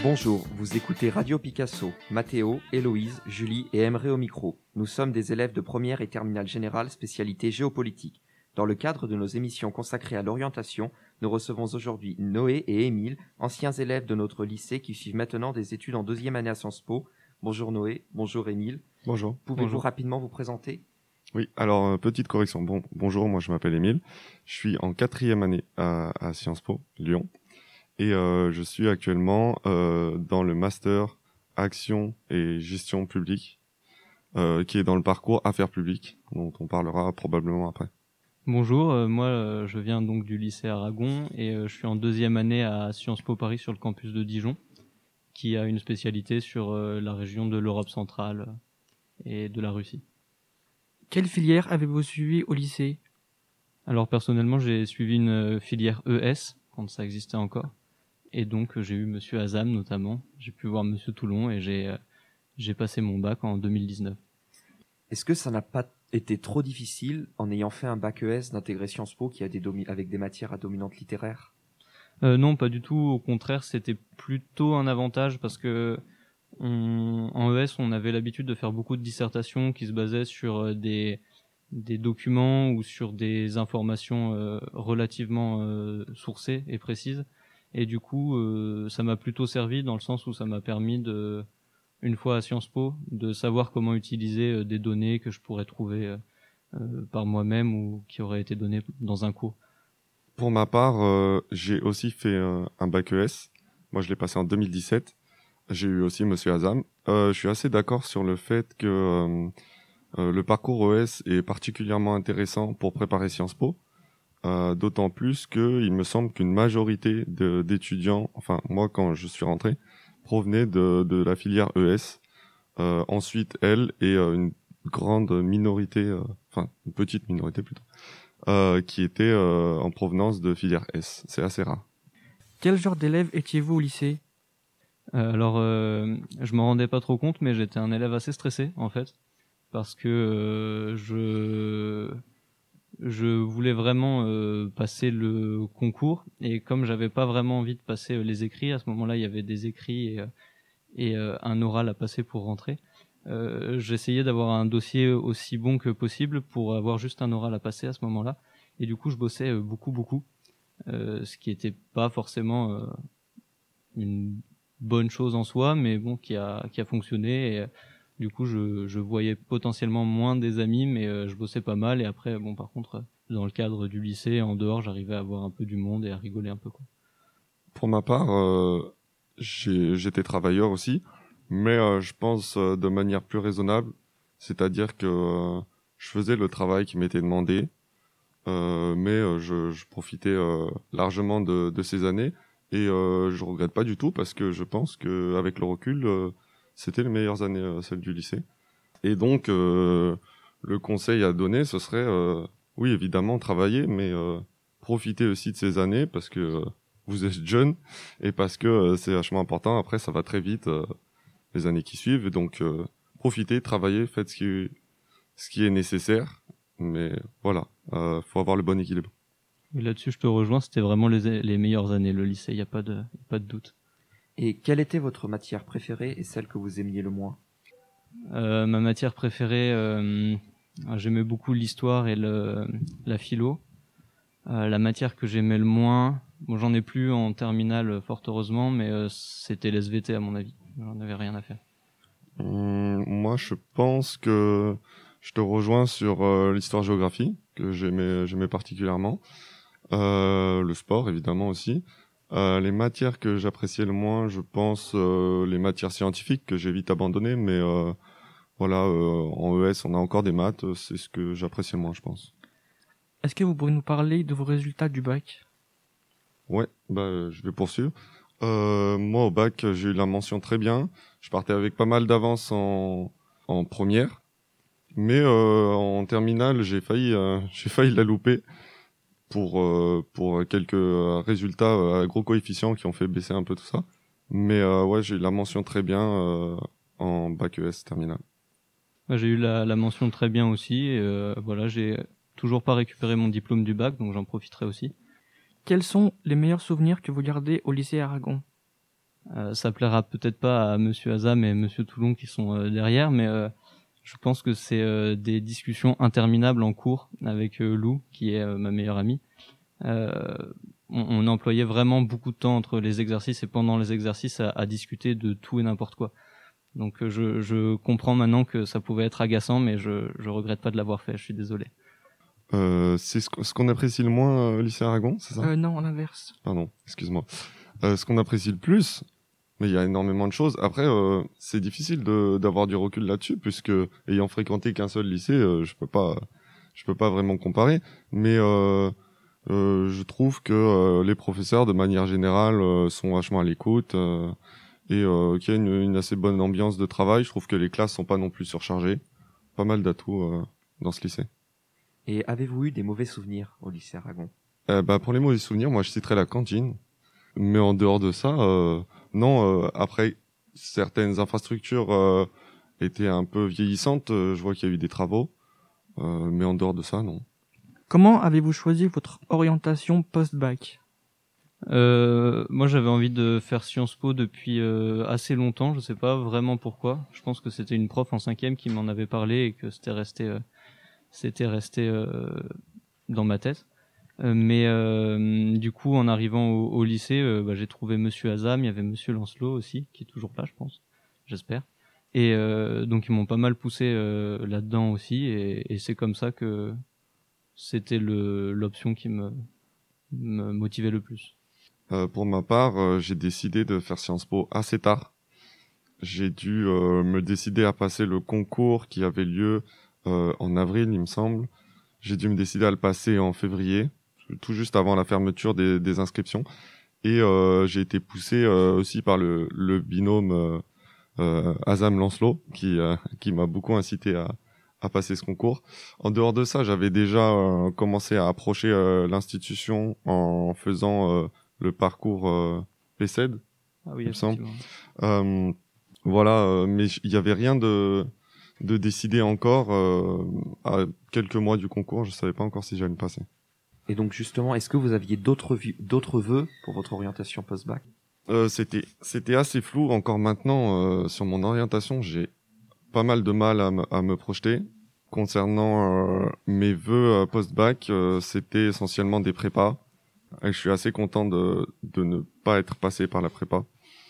Bonjour, vous écoutez Radio Picasso, Mathéo, Héloïse, Julie et Emre au micro. Nous sommes des élèves de première et terminale générale spécialité géopolitique. Dans le cadre de nos émissions consacrées à l'orientation, nous recevons aujourd'hui Noé et Émile, anciens élèves de notre lycée qui suivent maintenant des études en deuxième année à Sciences Po. Bonjour Noé, bonjour Émile. Bonjour. Pouvez-vous rapidement vous présenter ? Oui, alors petite correction. Bonjour, moi je m'appelle Émile. Je suis en quatrième année à Sciences Po, Lyon. Et je suis actuellement dans le master Action et Gestion publique, qui est dans le parcours Affaires publiques, dont on parlera probablement après. Bonjour, moi je viens donc du lycée Aragon et je suis en deuxième année à Sciences Po Paris sur le campus de Dijon, qui a une spécialité sur la région de l'Europe centrale et de la Russie. Quelle filière avez-vous suivi au lycée ? Alors personnellement j'ai suivi une filière ES, quand ça existait encore, et donc j'ai eu Monsieur Azam notamment, j'ai pu voir Monsieur Toulon et j'ai passé mon bac en 2019. Est-ce que ça n'a pas été trop difficile, en ayant fait un bac ES, d'intégrer Sciences Po qui a avec des matières à dominante littéraire ? Non, pas du tout. Au contraire, c'était plutôt un avantage parce que en ES, on avait l'habitude de faire beaucoup de dissertations qui se basaient sur des documents ou sur des informations relativement sourcées et précises. Et du coup, ça m'a plutôt servi dans le sens où ça m'a permis une fois à Sciences Po, de savoir comment utiliser des données que je pourrais trouver par moi-même ou qui auraient été données dans un cours. Pour ma part, j'ai aussi fait un bac ES. Moi, je l'ai passé en 2017. J'ai eu aussi Monsieur Azam. Je suis assez d'accord sur le fait que le parcours ES est particulièrement intéressant pour préparer Sciences Po. D'autant plus qu'il me semble qu'une majorité d'étudiants, enfin moi quand je suis rentré, provenaient de la filière ES. Ensuite, elle et une grande minorité, une petite minorité plutôt, qui était en provenance de filière S. C'est assez rare. Quel genre d'élève étiez-vous au lycée ? Alors, je m'en rendais pas trop compte, mais j'étais un élève assez stressé en fait, parce que je voulais vraiment passer le concours, et comme j'avais pas vraiment envie de passer les écrits, à ce moment-là il y avait des écrits et un oral à passer pour rentrer. J'essayais d'avoir un dossier aussi bon que possible pour avoir juste un oral à passer à ce moment-là, et du coup je bossais beaucoup, ce qui était pas forcément une bonne chose en soi, mais bon, qui a fonctionné. Et du coup, je voyais potentiellement moins des amis, mais je bossais pas mal. Et après, bon, par contre, dans le cadre du lycée, en dehors, j'arrivais à voir un peu du monde et à rigoler un peu, quoi. Pour ma part, j'étais travailleur aussi, mais je pense de manière plus raisonnable. C'est-à-dire que je faisais le travail qui m'était demandé, mais je profitais largement de ces années. Et je regrette pas du tout parce que je pense que avec le recul, c'était les meilleures années, celles du lycée. Et donc, le conseil à donner, ce serait, oui, évidemment, travailler, mais profiter aussi de ces années parce que vous êtes jeune et parce que c'est vachement important. Après, ça va très vite les années qui suivent. Et donc, profitez, travaillez, faites ce qui est nécessaire. Mais voilà, faut avoir le bon équilibre. Et là-dessus, je te rejoins, c'était vraiment les meilleures années, le lycée, il n'y a pas de doute. Et quelle était votre matière préférée et celle que vous aimiez le moins ? Ma matière préférée, j'aimais beaucoup l'histoire et la philo. La matière que j'aimais le moins, bon, j'en ai plus en terminale, fort heureusement, mais c'était les SVT à mon avis, j'en avais rien à faire. Moi, je pense que je te rejoins sur l'histoire-géographie, que j'aimais particulièrement. Le sport évidemment aussi. Les matières que j'appréciais le moins, je pense les matières scientifiques que j'ai vite abandonnées, mais voilà, en ES on a encore des maths, c'est ce que j'appréciais le moins, je pense. Est-ce que vous pourriez nous parler de vos résultats du bac ? Ouais, je vais poursuivre. Moi au bac j'ai eu la mention très bien, je partais avec pas mal d'avance en première, mais en terminale j'ai failli la louper pour quelques résultats à gros coefficients qui ont fait baisser un peu tout ça. Mais ouais, j'ai eu la mention très bien en bac ES terminal. J'ai eu la mention très bien aussi, et voilà, j'ai toujours pas récupéré mon diplôme du bac, donc j'en profiterai aussi. Quels sont les meilleurs souvenirs que vous gardez au lycée Aragon ? Ça plaira peut-être pas à Monsieur Azam et Monsieur Toulon qui sont derrière, mais je pense que c'est des discussions interminables en cours avec Lou, qui est ma meilleure amie. On employait vraiment beaucoup de temps entre les exercices et pendant les exercices à discuter de tout et n'importe quoi. Donc je comprends maintenant que ça pouvait être agaçant, mais je regrette pas de l'avoir fait, je suis désolé. C'est ce qu'on apprécie le moins au lycée Aragon, c'est ça? Non, l'inverse. Pardon, excuse-moi. Ce qu'on apprécie le plus, mais il y a énormément de choses. Après, c'est difficile d'avoir du recul là-dessus, puisque ayant fréquenté qu'un seul lycée, je peux pas vraiment comparer. Mais je trouve que les professeurs, de manière générale, sont vachement à l'écoute et qu'il y a une assez bonne ambiance de travail. Je trouve que les classes sont pas non plus surchargées. Pas mal d'atouts dans ce lycée. Et avez-vous eu des mauvais souvenirs au lycée Aragon? Pour les mauvais souvenirs, moi je citerais la cantine. Mais en dehors de ça, non. Après, certaines infrastructures étaient un peu vieillissantes. Je vois qu'il y a eu des travaux. Mais en dehors de ça, non. Comment avez-vous choisi votre orientation post-bac? Moi, j'avais envie de faire Sciences Po depuis assez longtemps. Je sais pas vraiment pourquoi. Je pense que c'était une prof en 5e qui m'en avait parlé et que c'était resté dans ma tête. Mais du coup, en arrivant au lycée, j'ai trouvé Monsieur Azam, il y avait Monsieur Lancelot aussi, qui est toujours là, je pense, j'espère. Et donc ils m'ont pas mal poussé là-dedans aussi, et c'est comme ça que c'était l'option qui me motivait le plus. Pour ma part, j'ai décidé de faire Sciences Po assez tard. J'ai dû me décider à passer le concours qui avait lieu en avril, il me semble. J'ai dû me décider à le passer en février, tout juste avant la fermeture des inscriptions. Et j'ai été poussé aussi par le binôme Azam-Lancelot, qui m'a beaucoup incité à passer ce concours. En dehors de ça, j'avais déjà commencé à approcher l'institution en faisant le parcours PCED, Ah oui, il me semble. effectivement. Voilà, mais il y avait rien de décider encore à quelques mois du concours. Je savais pas encore si j'allais le passer. Et donc justement, est-ce que vous aviez d'autres vœux pour votre orientation post-bac? C'était assez flou encore maintenant sur mon orientation. J'ai pas mal de mal à me projeter. Concernant mes vœux post-bac, c'était essentiellement des prépas. Et je suis assez content de ne pas être passé par la prépa.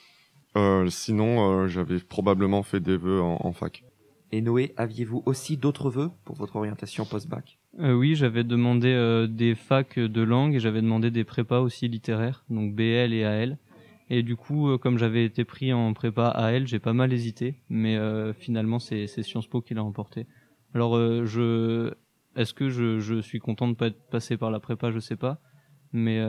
Sinon, j'avais probablement fait des vœux en fac. Et Noé, aviez-vous aussi d'autres vœux pour votre orientation post-bac? Oui, j'avais demandé des facs de langue et j'avais demandé des prépas aussi littéraires, donc BL et AL. Et du coup, comme j'avais été pris en prépa AL, j'ai pas mal hésité, mais finalement c'est Sciences Po qui l'a emporté. Alors est-ce que je suis content de pas être passé par la prépa, je sais pas, mais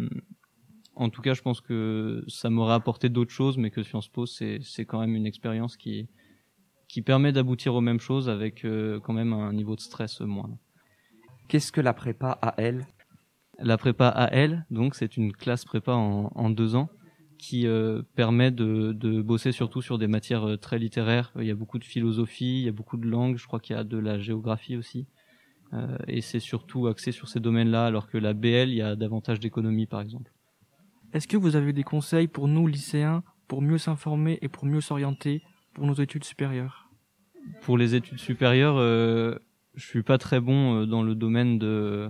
en tout cas, je pense que ça m'aurait apporté d'autres choses, mais que Sciences Po c'est quand même une expérience qui permet d'aboutir aux mêmes choses avec quand même un niveau de stress moindre. Qu'est-ce que la prépa AL? La prépa AL, donc, c'est une classe prépa en 2 ans qui permet de bosser surtout sur des matières très littéraires. Il y a beaucoup de philosophie, il y a beaucoup de langues, je crois qu'il y a de la géographie aussi. Et c'est surtout axé sur ces domaines-là, alors que la BL, il y a davantage d'économie, par exemple. Est-ce que vous avez des conseils pour nous, lycéens, pour mieux s'informer et pour mieux s'orienter pour nos études supérieures? Pour les études supérieures, je suis pas très bon dans le domaine de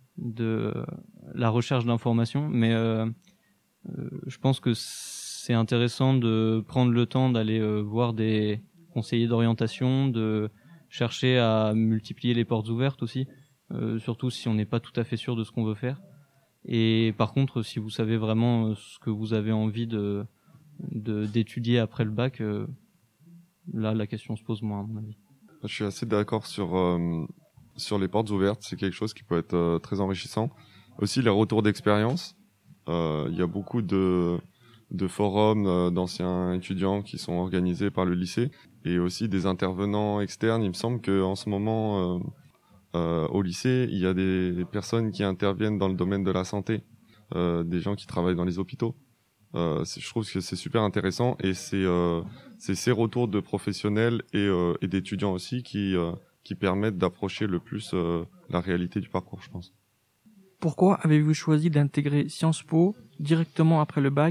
la recherche d'informations, mais je pense que c'est intéressant de prendre le temps d'aller voir des conseillers d'orientation, de chercher à multiplier les portes ouvertes aussi, surtout si on n'est pas tout à fait sûr de ce qu'on veut faire. Et par contre, si vous savez vraiment ce que vous avez envie d'étudier après le bac, là, la question se pose moins, à mon avis. Je suis assez d'accord sur les portes ouvertes. C'est quelque chose qui peut être très enrichissant. Aussi, les retours d'expérience. Il y a beaucoup de forums d'anciens étudiants qui sont organisés par le lycée et aussi des intervenants externes. Il me semble qu'en ce moment, au lycée, il y a des personnes qui interviennent dans le domaine de la santé, des gens qui travaillent dans les hôpitaux. Je trouve que c'est super intéressant et c'est ces retours de professionnels et d'étudiants aussi qui permettent d'approcher le plus la réalité du parcours, je pense. Pourquoi avez-vous choisi d'intégrer Sciences Po directement après le bac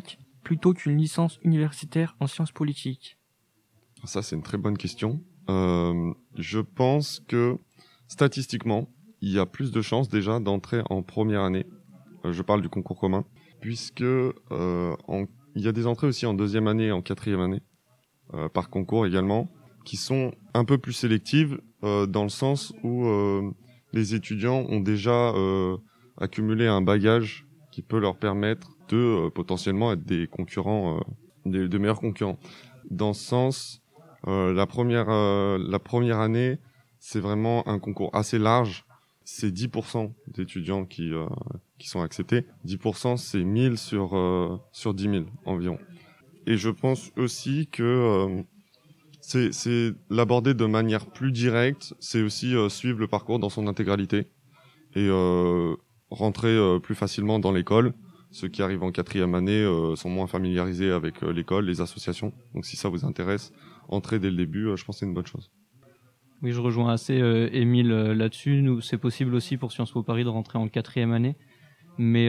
plutôt qu'une licence universitaire en sciences politiques? Ça, c'est une très bonne question. Je pense que statistiquement, il y a plus de chances déjà d'entrer en première année. Je parle du concours commun, puisque il y a des entrées aussi en deuxième année et en quatrième année, par concours également, qui sont un peu plus sélectives dans le sens où les étudiants ont déjà accumulé un bagage qui peut leur permettre de potentiellement être des concurrents, de meilleurs concurrents. Dans ce sens, la première année, c'est vraiment un concours assez large. C'est 10% d'étudiants qui sont acceptés. 10%, c'est 1000 sur 10 000 environ. Et je pense aussi que c'est l'aborder de manière plus directe, c'est aussi suivre le parcours dans son intégralité et rentrer plus facilement dans l'école. Ceux qui arrivent en quatrième année sont moins familiarisés avec l'école, les associations. Donc si ça vous intéresse, entrer dès le début, je pense que c'est une bonne chose. Oui, je rejoins assez Émile là-dessus. Nous, c'est possible aussi pour Sciences Po Paris de rentrer en quatrième année, mais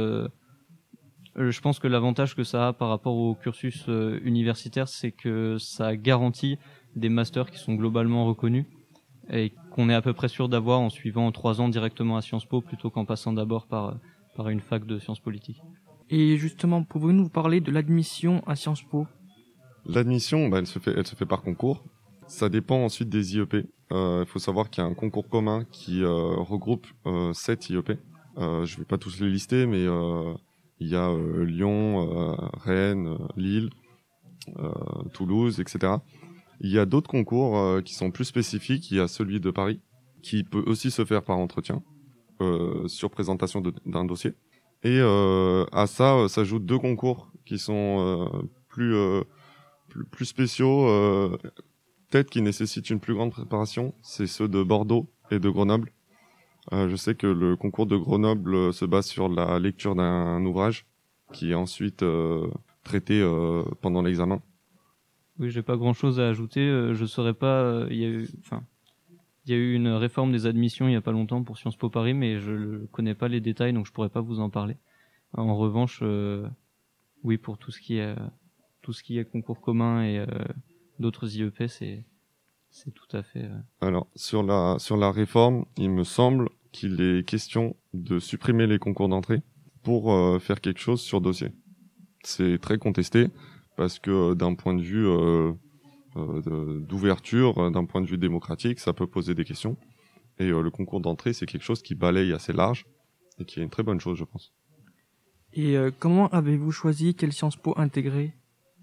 je pense que l'avantage que ça a par rapport au cursus universitaire, c'est que ça garantit des masters qui sont globalement reconnus et qu'on est à peu près sûr d'avoir en suivant 3 ans directement à Sciences Po plutôt qu'en passant d'abord par une fac de sciences politiques. Et justement, pouvez-vous nous parler de l'admission à Sciences Po? L'admission, elle se fait par concours. Ça dépend ensuite des IEP. Il faut savoir qu'il y a un concours commun qui regroupe 7 IEP. Je vais pas tous les lister, mais il y a Lyon, Rennes, Lille, Toulouse, etc. Il y a d'autres concours qui sont plus spécifiques. Il y a celui de Paris, qui peut aussi se faire par entretien, sur présentation d'un dossier. Et à ça s'ajoutent 2 concours qui sont plus spéciaux, peut-être qui nécessitent une plus grande préparation. C'est ceux de Bordeaux et de Grenoble. Je sais que le concours de Grenoble se base sur la lecture d'un ouvrage qui est ensuite traité pendant l'examen. Oui, j'ai pas grand-chose à ajouter. Je saurais pas. Il y a eu une réforme des admissions il y a pas longtemps pour Sciences Po Paris, mais je ne connais pas les détails, donc je pourrais pas vous en parler. En revanche, oui, pour tout ce qui est concours commun et d'autres IEP, c'est tout à fait. Alors sur la réforme, il me semble qu'il est question de supprimer les concours d'entrée pour faire quelque chose sur dossier. C'est très contesté parce que d'un point de vue d'ouverture, d'un point de vue démocratique, ça peut poser des questions. Et le concours d'entrée, c'est quelque chose qui balaye assez large et qui est une très bonne chose, je pense. Et comment avez-vous choisi quelle Sciences Po intégrer?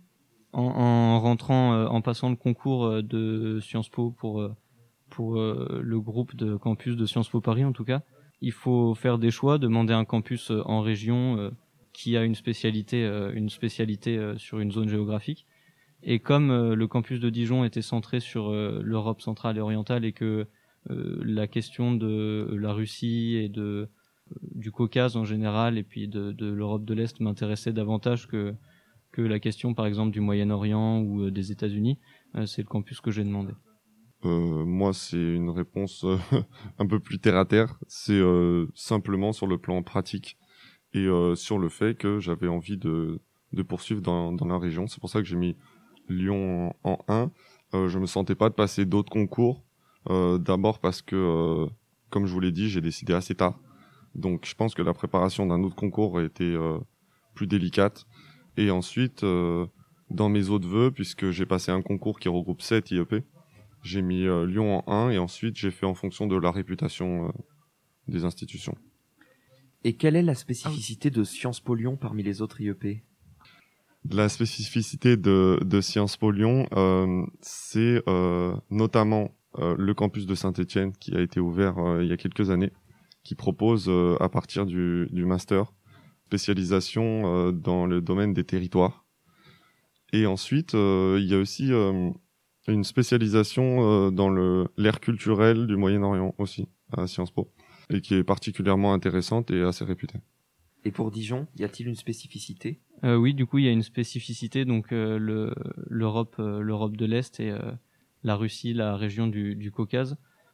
En rentrant, en passant le concours de Sciences Po pour le groupe de campus de Sciences Po Paris en tout cas, il faut faire des choix, demander un campus en région qui a une spécialité sur une zone géographique. Et comme le campus de Dijon était centré sur l'Europe centrale et orientale et que la question de la Russie et du Caucase en général et puis de l'Europe de l'Est m'intéressait davantage que la question par exemple du Moyen-Orient ou des États-Unis, c'est le campus que j'ai demandé. Moi, c'est une réponse un peu plus terre à terre. C'est simplement sur le plan pratique et sur le fait que j'avais envie de poursuivre dans la région. C'est pour ça que j'ai mis Lyon en 1. Je me sentais pas de passer d'autres concours. D'abord parce que, comme je vous l'ai dit, j'ai décidé assez tard. Donc, je pense que la préparation d'un autre concours aurait été plus délicate. Et ensuite, dans mes autres vœux, puisque j'ai passé un concours qui regroupe 7 IEP, j'ai mis Lyon en 1 et ensuite j'ai fait en fonction de la réputation des institutions. Et quelle est la spécificité de Sciences Po Lyon parmi les autres IEP? La spécificité de Sciences Po Lyon, c'est notamment le campus de Saint-Étienne qui a été ouvert il y a quelques années, qui propose à partir du master spécialisation dans le domaine des territoires. Et ensuite, il y a aussi une spécialisation dans l'ère culturelle du Moyen-Orient aussi, à Sciences Po, et qui est particulièrement intéressante et assez réputée. Et pour Dijon, y a-t-il une spécificité? Oui, du coup, il y a une spécificité, donc l'Europe de l'Est et la Russie, la région du Caucase.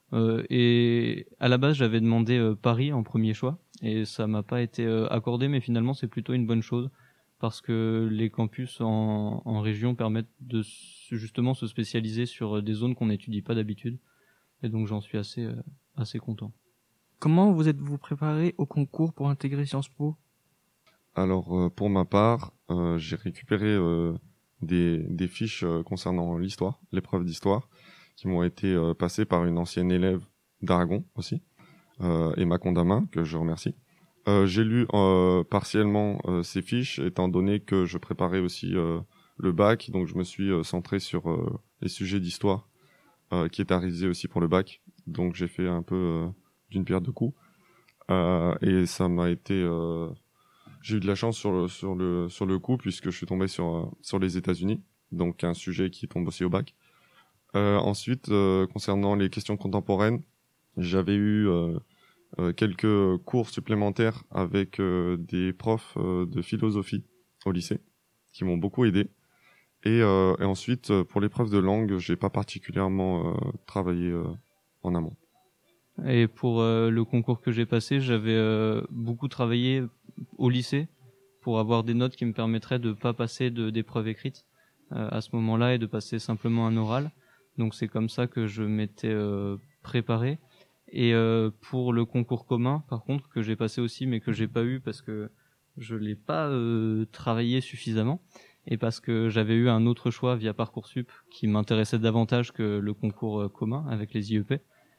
Et à la base, j'avais demandé Paris en premier choix, et ça m'a pas été accordé, mais finalement, c'est plutôt une bonne chose. parce que les campus en région permettent de justement se spécialiser sur des zones qu'on n'étudie pas d'habitude. Et donc j'en suis assez content. Comment vous êtes-vous préparé au concours pour intégrer Sciences Po? Alors, pour ma part, j'ai récupéré des fiches concernant l'histoire, l'épreuve d'histoire, qui m'ont été passées par une ancienne élève d'Aragon aussi, Emma Condamin, que je remercie. J'ai lu partiellement ces fiches, étant donné que je préparais aussi le bac, donc je me suis centré sur les sujets d'histoire qui est à réviser aussi pour le bac. Donc j'ai fait un peu d'une pierre deux coups, et ça m'a été... J'ai eu de la chance sur le coup, puisque je suis tombé sur les États-Unis, donc un sujet qui tombe aussi au bac. Ensuite, concernant les questions contemporaines, j'avais eu quelques cours supplémentaires avec des profs de philosophie au lycée, qui m'ont beaucoup aidé. Et ensuite, pour l'épreuve de langue, j'ai pas particulièrement travaillé en amont. Et pour le concours que j'ai passé, j'avais beaucoup travaillé au lycée pour avoir des notes qui me permettraient de pas passer d'épreuves écrites à ce moment-là et de passer simplement un oral. Donc c'est comme ça que je m'étais préparé. Et pour le concours commun, par contre, que j'ai passé aussi mais que j'ai pas eu parce que je l'ai pas travaillé suffisamment et parce que j'avais eu un autre choix via Parcoursup qui m'intéressait davantage que le concours commun avec les IEP.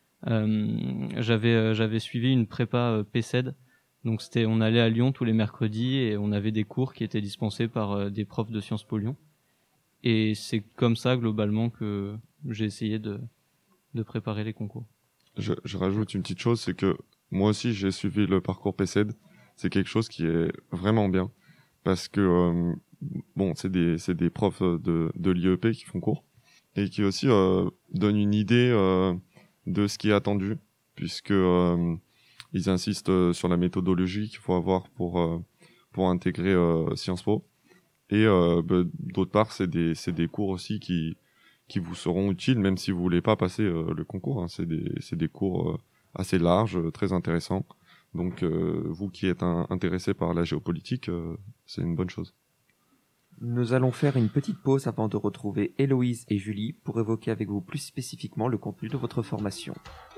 J'avais suivi une prépa PCED, donc on allait à Lyon tous les mercredis et on avait des cours qui étaient dispensés par des profs de Sciences Po Lyon. Et c'est comme ça globalement que j'ai essayé de préparer les concours. Je rajoute une petite chose, c'est que moi aussi j'ai suivi le parcours PCED. C'est quelque chose qui est vraiment bien parce que bon, c'est des profs de l'IEP qui font cours et qui aussi donnent une idée de ce qui est attendu, puisque ils insistent sur la méthodologie qu'il faut avoir pour intégrer Sciences Po. Et d'autre part, c'est des cours aussi qui vous seront utiles, même si vous voulez pas passer le concours. Hein. C'est des cours assez larges, très intéressants. Donc, vous qui êtes intéressé par la géopolitique, c'est une bonne chose. Nous allons faire une petite pause avant de retrouver Héloïse et Julie pour évoquer avec vous plus spécifiquement le contenu de votre formation.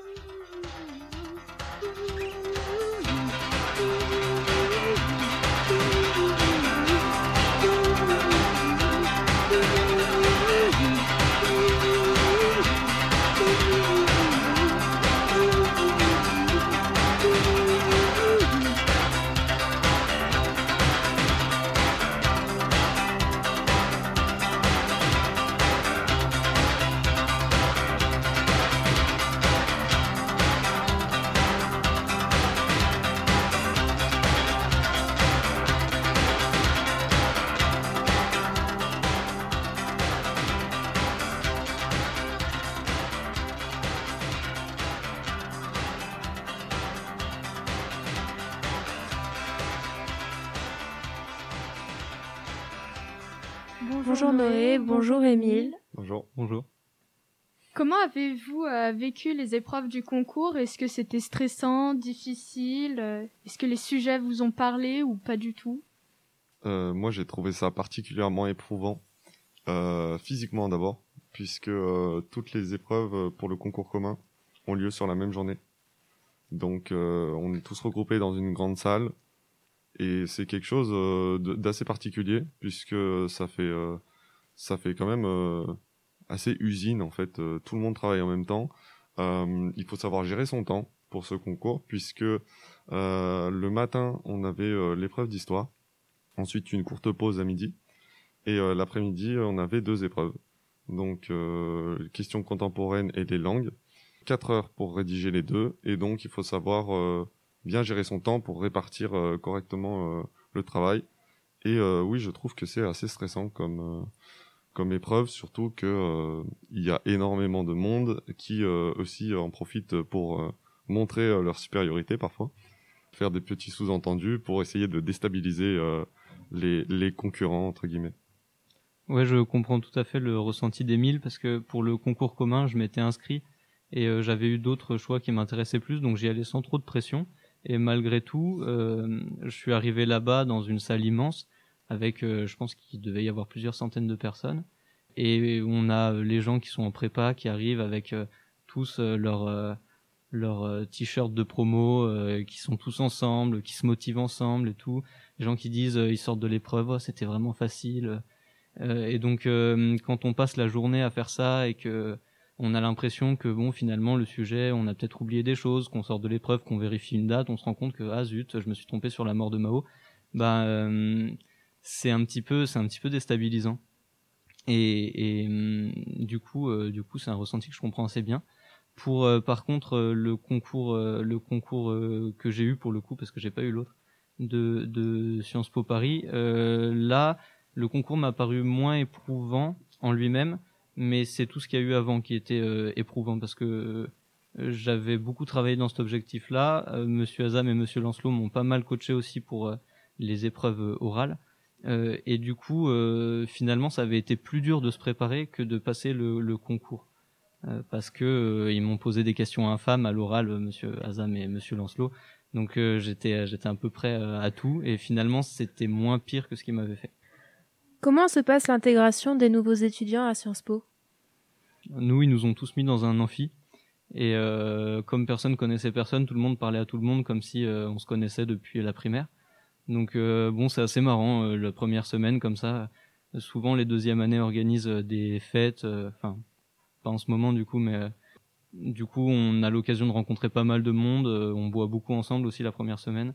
Bonjour Noé, bonjour Émile. Bonjour. Bonjour. Comment avez-vous vécu les épreuves du concours? Est-ce que c'était stressant, difficile? Est-ce que les sujets vous ont parlé ou pas du tout? Moi, j'ai trouvé ça particulièrement éprouvant, physiquement d'abord, puisque toutes les épreuves pour le concours commun ont lieu sur la même journée. Donc, on est tous regroupés dans une grande salle. Et c'est quelque chose d'assez particulier, puisque ça fait quand même assez usine, en fait. Tout le monde travaille en même temps. Il faut savoir gérer son temps pour ce concours, puisque le matin, on avait l'épreuve d'histoire, ensuite une courte pause à midi, et l'après-midi, on avait 2 épreuves. Donc, questions contemporaines et les langues. 4 heures pour rédiger les 2, et donc il faut savoir bien gérer son temps pour répartir correctement le travail. Et oui, je trouve que c'est assez stressant comme épreuve, surtout que il y a énormément de monde qui aussi en profite pour montrer leur supériorité parfois, faire des petits sous-entendus pour essayer de déstabiliser les concurrents entre guillemets. Ouais, je comprends tout à fait le ressenti d'Émile parce que pour le concours commun, je m'étais inscrit et j'avais eu d'autres choix qui m'intéressaient plus, donc j'y allais sans trop de pression. Et malgré tout, je suis arrivé là-bas dans une salle immense avec, je pense qu'il devait y avoir plusieurs centaines de personnes. Et on a les gens qui sont en prépa, qui arrivent avec tous leur t-shirt de promo, qui sont tous ensemble, qui se motivent ensemble et tout. Les gens qui disent, ils sortent de l'épreuve, oh, c'était vraiment facile. Et donc, quand on passe la journée à faire ça et que on a l'impression que bon, finalement, le sujet, on a peut-être oublié des choses, qu'on sort de l'épreuve, qu'on vérifie une date, on se rend compte que ah zut, je me suis trompé sur la mort de Mao. C'est un petit peu déstabilisant. Et du coup, c'est un ressenti que je comprends assez bien. Pour par contre le concours que j'ai eu pour le coup, parce que j'ai pas eu l'autre, de Sciences Po Paris, là le concours m'a paru moins éprouvant en lui-même, mais c'est tout ce qu'il y a eu avant qui était éprouvant, parce que j'avais beaucoup travaillé dans cet objectif-là. Monsieur Azam et Monsieur Lancelot m'ont pas mal coaché aussi pour les épreuves orales. Et du coup, finalement, ça avait été plus dur de se préparer que de passer le concours. Parce que ils m'ont posé des questions infâmes à l'oral, Monsieur Azam et Monsieur Lancelot. Donc j'étais un peu prêt à tout, et finalement c'était moins pire que ce qu'ils m'avaient fait. Comment se passe l'intégration des nouveaux étudiants à Sciences Po ? Nous, ils nous ont tous mis dans un amphi, et comme personne connaissait personne, tout le monde parlait à tout le monde comme si on se connaissait depuis la primaire. Donc bon, c'est assez marrant, la première semaine comme ça. Souvent les deuxièmes années organisent des fêtes, enfin pas en ce moment du coup, mais du coup on a l'occasion de rencontrer pas mal de monde, on boit beaucoup ensemble aussi la première semaine,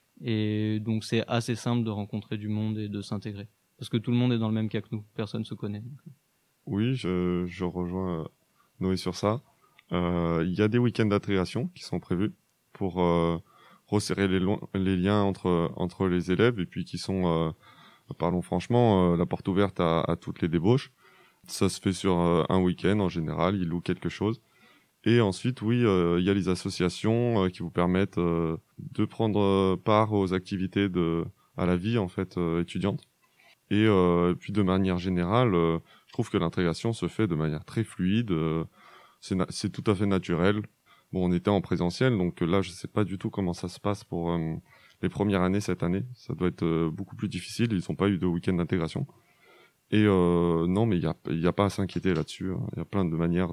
et donc c'est assez simple de rencontrer du monde et de s'intégrer, parce que tout le monde est dans le même cas que nous, personne se connaît. Oui, je rejoins Noé sur ça. Il y a des week-ends d'intégration qui sont prévus pour resserrer les liens entre les élèves, et puis qui sont, parlons franchement, la porte ouverte à toutes les débauches. Ça se fait sur un week-end en général, ils louent quelque chose. Et ensuite, oui, il y a les associations qui vous permettent de prendre part aux activités à la vie en fait étudiante. Et puis de manière générale, je trouve que l'intégration se fait de manière très fluide. C'est tout à fait naturel. Bon, on était en présentiel, donc là, je sais pas du tout comment ça se passe pour les premières années cette année. Ça doit être beaucoup plus difficile. Ils n'ont pas eu de week-end d'intégration. Et non, mais il y a pas à s'inquiéter là-dessus. Il y a plein de manières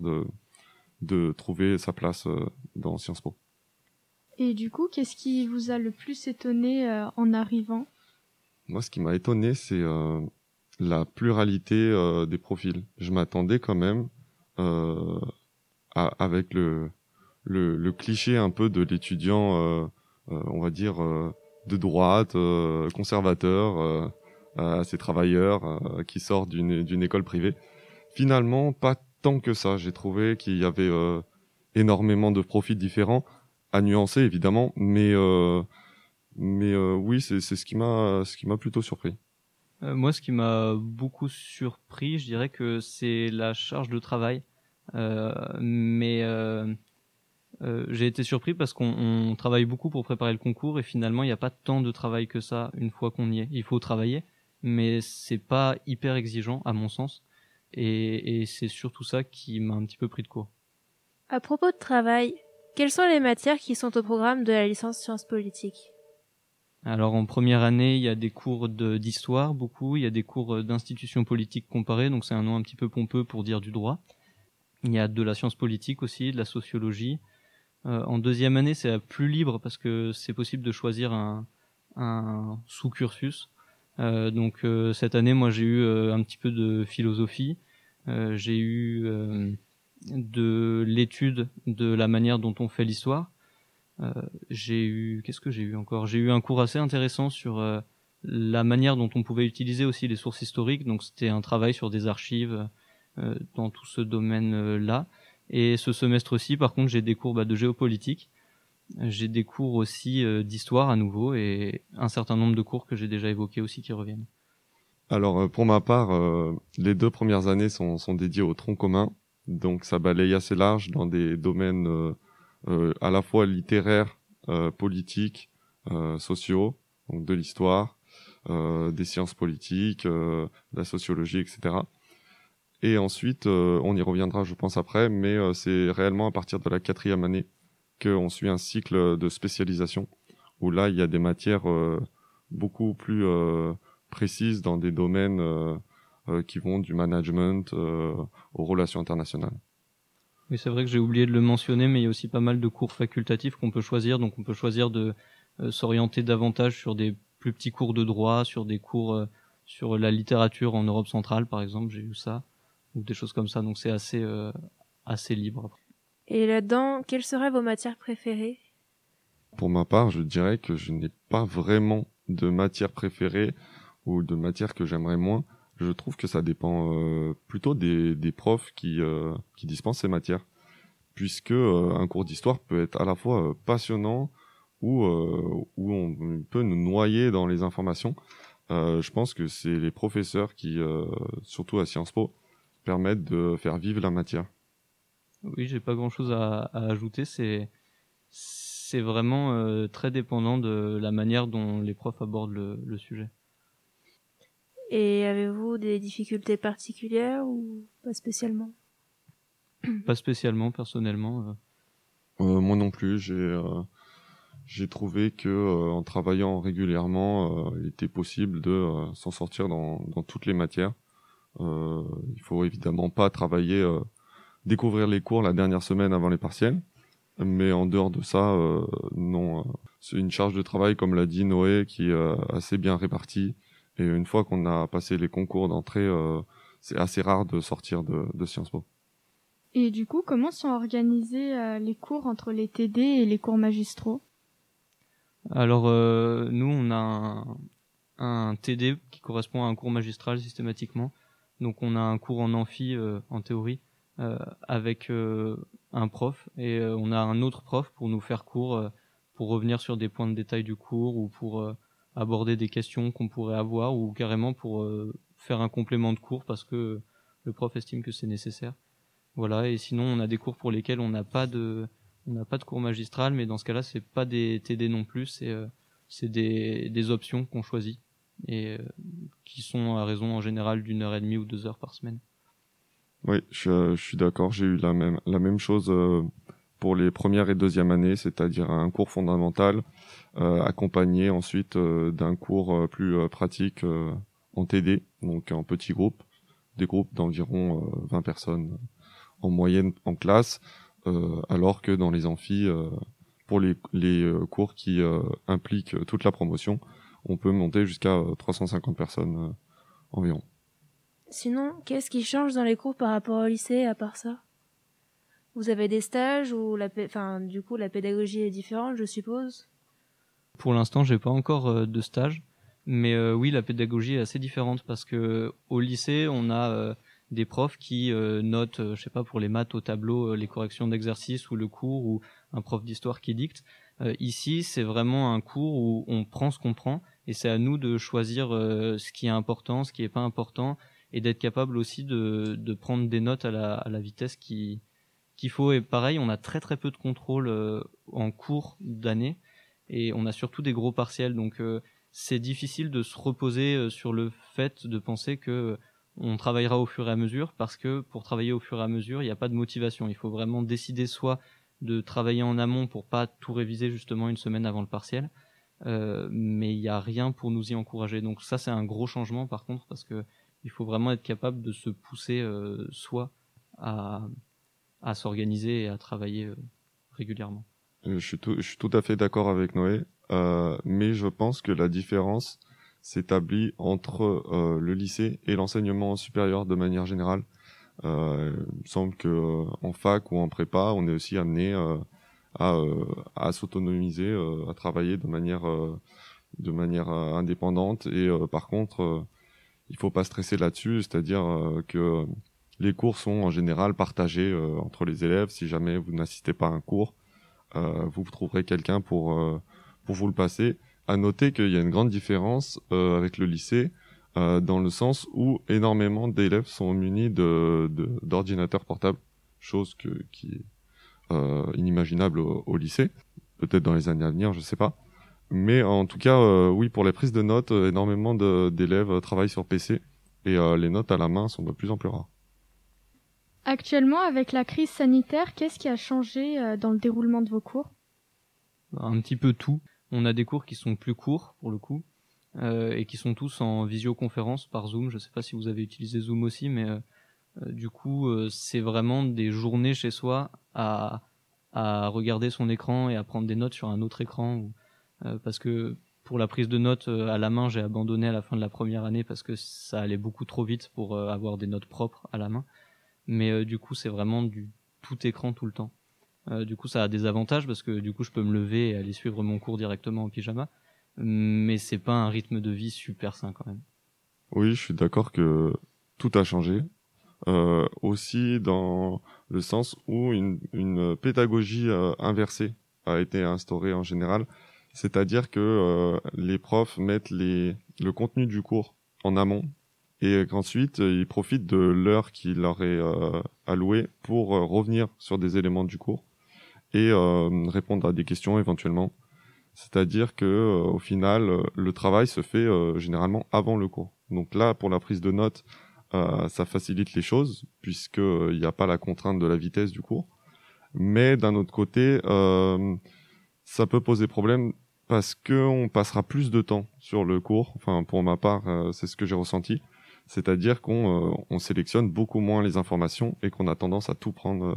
de trouver sa place dans Sciences Po. Et du coup, qu'est-ce qui vous a le plus étonné en arrivant ? Moi, ce qui m'a étonné, c'est la pluralité des profils. Je m'attendais quand même, avec le cliché un peu de l'étudiant, on va dire, de droite, conservateur, assez travailleur, qui sort d'une école privée. Finalement, pas tant que ça. J'ai trouvé qu'il y avait énormément de profils différents, à nuancer évidemment, mais oui, c'est ce qui m'a plutôt surpris. Moi, ce qui m'a beaucoup surpris, je dirais que c'est la charge de travail. Mais j'ai été surpris parce qu'on travaille beaucoup pour préparer le concours, et finalement, il n'y a pas tant de travail que ça une fois qu'on y est. Il faut travailler, mais c'est pas hyper exigeant à mon sens. Et c'est surtout ça qui m'a un petit peu pris de court. À propos de travail, quelles sont les matières qui sont au programme de la licence sciences politiques ? Alors en première année, il y a des cours d'histoire, beaucoup. Il y a des cours d'institutions politiques comparées, donc c'est un nom un petit peu pompeux pour dire du droit. Il y a de la science politique aussi, de la sociologie. En deuxième année, c'est plus libre parce que c'est possible de choisir un sous-cursus. Donc cette année, moi, j'ai eu un petit peu de philosophie. J'ai eu de l'étude de la manière dont on fait l'histoire. Qu'est-ce que j'ai eu encore ? J'ai eu un cours assez intéressant sur la manière dont on pouvait utiliser aussi les sources historiques. Donc c'était un travail sur des archives dans tout ce domaine-là. Et ce semestre aussi, par contre, j'ai des cours de géopolitique. J'ai des cours aussi d'histoire à nouveau, et un certain nombre de cours que j'ai déjà évoqués aussi qui reviennent. Alors pour ma part, les 2 premières années sont dédiées au tronc commun. Donc ça balaye assez large dans des domaines à la fois littéraires, politiques, sociaux, donc de l'histoire, des sciences politiques, de la sociologie, etc. Et ensuite, on y reviendra, je pense, après, mais c'est réellement à partir de la 4e année qu'on suit un cycle de spécialisation, où là, il y a des matières beaucoup plus précises dans des domaines qui vont du management aux relations internationales. Oui, c'est vrai que j'ai oublié de le mentionner, mais il y a aussi pas mal de cours facultatifs qu'on peut choisir. Donc on peut choisir de s'orienter davantage sur des plus petits cours de droit, sur des cours sur la littérature en Europe centrale, par exemple, j'ai eu ça, ou des choses comme ça. Donc c'est assez libre. Et là-dedans, quelles seraient vos matières préférées? Pour ma part, je dirais que je n'ai pas vraiment de matière préférée ou de matière que j'aimerais moins. Je trouve que ça dépend plutôt des profs qui dispensent ces matières, puisque un cours d'histoire peut être à la fois passionnant ou où on peut nous noyer dans les informations. Je pense que c'est les professeurs qui, surtout à Sciences Po, permettent de faire vivre la matière. Oui, j'ai pas grand-chose à ajouter. C'est vraiment très dépendant de la manière dont les profs abordent le sujet. Et avez-vous des difficultés particulières ou pas spécialement? Pas spécialement, personnellement. Moi non plus, j'ai trouvé que en travaillant régulièrement, il était possible de s'en sortir dans toutes les matières. Il faut évidemment pas travailler, découvrir les cours la dernière semaine avant les partiels, mais en dehors de ça, non. C'est une charge de travail, comme l'a dit Noé, qui est assez bien répartie. Et une fois qu'on a passé les concours d'entrée, c'est assez rare de sortir de Sciences Po. Et du coup, comment sont organisés les cours entre les TD et les cours magistraux? Alors, nous, on a un TD qui correspond à un cours magistral systématiquement. Donc, on a un cours en amphi, en théorie, avec un prof. Et on a un autre prof pour nous faire cours, pour revenir sur des points de détail du cours ou pour aborder des questions qu'on pourrait avoir ou carrément pour faire un complément de cours parce que le prof estime que c'est nécessaire. Voilà, et sinon on a des cours pour lesquels on n'a pas de cours magistral, mais dans ce cas-là c'est pas des TD non plus, c'est des options qu'on choisit et qui sont à raison en général d'1h30 ou 2 heures par semaine. Oui, je suis d'accord, j'ai eu la même chose pour les premières et deuxième années, c'est-à-dire un cours fondamental accompagné ensuite d'un cours plus pratique en TD, donc en petits groupes, des groupes d'environ 20 personnes en moyenne en classe, alors que dans les amphis, pour les cours qui impliquent toute la promotion, on peut monter jusqu'à 350 personnes environ. Sinon, qu'est-ce qui change dans les cours par rapport au lycée à part ça? Vous avez des stages ou du coup la pédagogie est différente, je suppose? Pour l'instant, j'ai pas encore de stage, mais oui, la pédagogie est assez différente parce que au lycée, on a des profs qui notent, je sais pas, pour les maths au tableau, les corrections d'exercices ou le cours, ou un prof d'histoire qui dicte. Ici, c'est vraiment un cours où on prend ce qu'on prend et c'est à nous de choisir ce qui est important, ce qui est pas important, et d'être capable aussi de prendre des notes à la vitesse qu'il faut. Et pareil, on a très très peu de contrôle en cours d'année et on a surtout des gros partiels, donc c'est difficile de se reposer sur le fait de penser que on travaillera au fur et à mesure, parce que pour travailler au fur et à mesure, il n'y a pas de motivation. Il faut vraiment décider soit de travailler en amont pour pas tout réviser justement une semaine avant le partiel, mais il n'y a rien pour nous y encourager. Donc ça, c'est un gros changement par contre, parce que il faut vraiment être capable de se pousser soi à s'organiser et à travailler régulièrement. Je suis tout à fait d'accord avec Noé, mais je pense que la différence s'établit entre le lycée et l'enseignement supérieur de manière générale. Il me semble que en fac ou en prépa, on est aussi amené à s'autonomiser, à travailler de manière indépendante. Et par contre, il faut pas stresser là-dessus, c'est-à-dire que les cours sont en général partagés entre les élèves. Si jamais vous n'assistez pas à un cours, vous trouverez quelqu'un pour vous le passer. À noter qu'il y a une grande différence avec le lycée, dans le sens où énormément d'élèves sont munis d'ordinateurs portables, chose qui est inimaginable au lycée, peut-être dans les années à venir, je sais pas. Mais en tout cas, oui, pour les prises de notes, énormément d'élèves travaillent sur PC et les notes à la main sont de plus en plus rares. Actuellement, avec la crise sanitaire, qu'est-ce qui a changé dans le déroulement de vos cours? Un petit peu tout. On a des cours qui sont plus courts, pour le coup. et qui sont tous en visioconférence par Zoom. Je sais pas si vous avez utilisé Zoom aussi, mais du coup, c'est vraiment des journées chez soi à regarder son écran et à prendre des notes sur un autre écran. Parce que pour la prise de notes à la main, j'ai abandonné à la fin de la première année parce que ça allait beaucoup trop vite pour avoir des notes propres à la main. Mais du coup, c'est vraiment du tout écran tout le temps. Du coup, ça a des avantages parce que du coup, je peux me lever et aller suivre mon cours directement en pyjama. Mais c'est pas un rythme de vie super sain quand même. Oui, je suis d'accord que tout a changé. Aussi dans le sens où une pédagogie inversée a été instaurée en général. C'est-à-dire que les profs mettent le contenu du cours en amont et qu'ensuite ils profitent de l'heure qui leur est allouée pour revenir sur des éléments du cours et répondre à des questions éventuellement. C'est-à-dire que au final, le travail se fait généralement avant le cours. Donc là, pour la prise de notes, ça facilite les choses puisque il n'y a pas la contrainte de la vitesse du cours. Mais d'un autre côté, ça peut poser problème parce que on passera plus de temps sur le cours. Enfin, pour ma part, c'est ce que j'ai ressenti. C'est-à-dire qu'on sélectionne beaucoup moins les informations et qu'on a tendance à tout prendre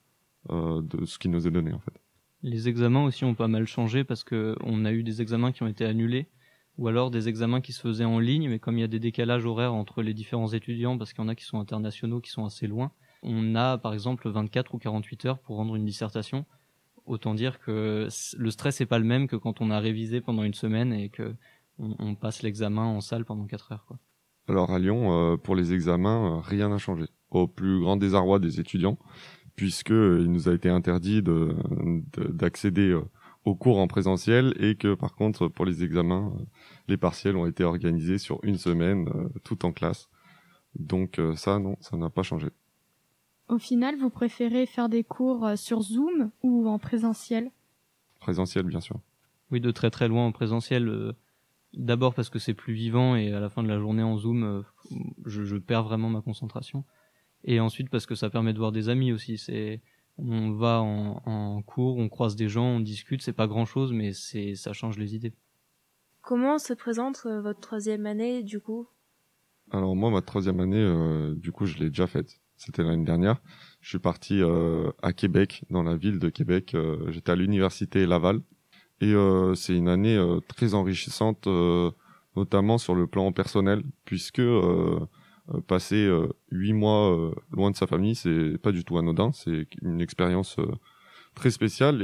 de ce qui nous est donné en fait. Les examens aussi ont pas mal changé parce que on a eu des examens qui ont été annulés ou alors des examens qui se faisaient en ligne, mais comme il y a des décalages horaires entre les différents étudiants parce qu'il y en a qui sont internationaux, qui sont assez loin, on a par exemple 24 ou 48 heures pour rendre une dissertation. Autant dire que le stress est pas le même que quand on a révisé pendant une semaine et que on passe l'examen en salle pendant 4 heures, quoi. Alors à Lyon, pour les examens, rien n'a changé. Au plus grand désarroi des étudiants, puisque il nous a été interdit d'accéder aux cours en présentiel et que par contre pour les examens, les partiels ont été organisés sur une semaine, tout en classe. Donc ça non, ça n'a pas changé. Au final, vous préférez faire des cours sur Zoom ou en présentiel? Présentiel bien sûr. Oui, de très très loin en présentiel. D'abord parce que c'est plus vivant et à la fin de la journée en Zoom, je perds vraiment ma concentration. Et ensuite parce que ça permet de voir des amis aussi. On va en cours, on croise des gens, on discute, c'est pas grand chose, mais ça change les idées. Comment se présente votre 3e année du coup? Alors moi, ma 3e année, du coup, je l'ai déjà faite. C'était l'année dernière. Je suis parti à Québec, dans la ville de Québec. J'étais à l'université Laval. Et c'est une année très enrichissante, notamment sur le plan personnel, puisque passer 8 mois loin de sa famille, c'est pas du tout anodin. C'est une expérience très spéciale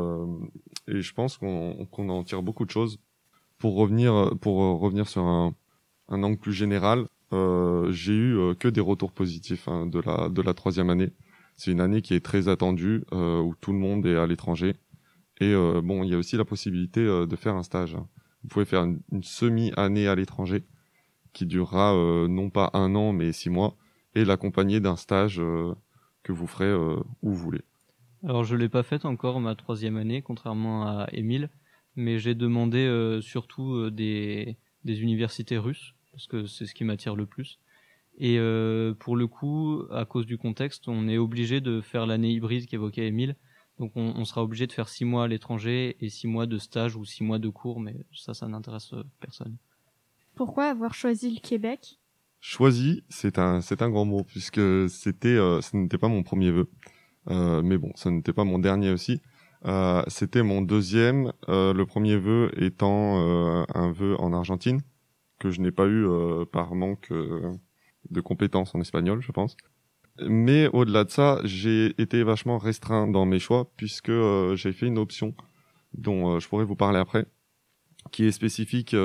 et je pense qu'on en tire beaucoup de choses. Pour revenir sur un angle plus général, j'ai eu que des retours positifs de la 3e année. C'est une année qui est très attendue, où tout le monde est à l'étranger. Et bon, il y a aussi la possibilité de faire un stage. Vous pouvez faire une semi-année à l'étranger qui durera non pas 1 an mais 6 mois et l'accompagner d'un stage que vous ferez où vous voulez. Alors je l'ai pas faite encore ma 3e année, contrairement à Émile, mais j'ai demandé surtout des universités russes parce que c'est ce qui m'attire le plus. Et pour le coup, à cause du contexte, on est obligé de faire l'année hybride qu'évoquait Émile. Donc on sera obligé de faire 6 mois à l'étranger et 6 mois de stage ou 6 mois de cours, mais ça n'intéresse personne. Pourquoi avoir choisi le Québec? Choisi, c'est un grand mot puisque ce n'était pas mon premier vœu, mais bon, ce n'était pas mon dernier aussi. C'était mon 2e, le premier vœu étant un vœu en Argentine que je n'ai pas eu par manque de compétences en espagnol, je pense. Mais au-delà de ça, j'ai été vachement restreint dans mes choix puisque j'ai fait une option dont je pourrais vous parler après, qui est spécifique